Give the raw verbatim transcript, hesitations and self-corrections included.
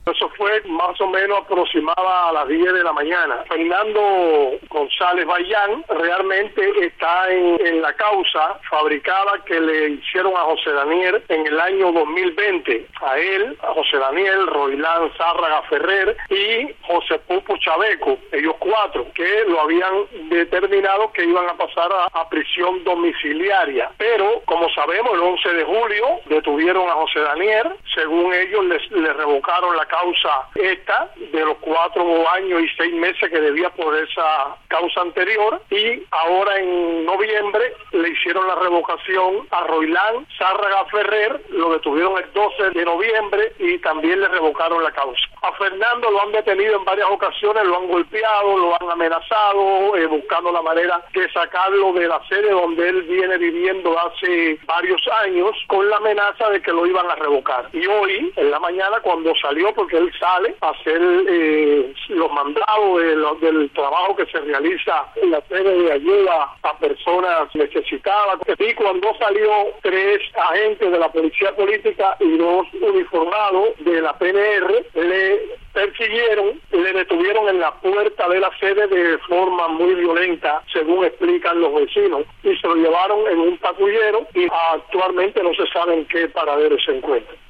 Eso fue más o menos aproximada a las diez de la mañana. Fernando González Bayán realmente está en, en la causa fabricada que le hicieron a José Daniel en el año dos mil veinte. A él, a José Daniel, Roilán Zárraga Ferrer y José Pupo Chaveco, ellos cuatro, que lo habían determinado que iban a pasar a, a prisión domiciliaria. Pero, como sabemos, el once de julio detuvieron a José Daniel. Según ellos, les, les revocaron la causa esta de los cuatro años y seis meses que debía por esa causa anterior, y ahora en noviembre le hicieron la revocación a Roilán Zárraga Ferrer, lo detuvieron el doce de noviembre y también le revocaron la causa. A Fernando lo han detenido en varias ocasiones, lo han golpeado, lo han amenazado, eh, buscando la manera de sacarlo de la sede donde él viene viviendo hace varios años, con la amenaza de que lo iban a revocar. Y hoy, en la mañana, cuando salió, porque él sale a hacer eh, los mandados de lo, del trabajo que se realiza en la sede de ayuda a personas necesitadas, y cuando salió, tres agentes de la policía política y dos uniformados de la P N R le persiguieron, le detuvieron en la puerta de la sede de forma muy violenta, según explican los vecinos, y se lo llevaron en un patrullero y actualmente no se sabe en qué paradero se encuentra.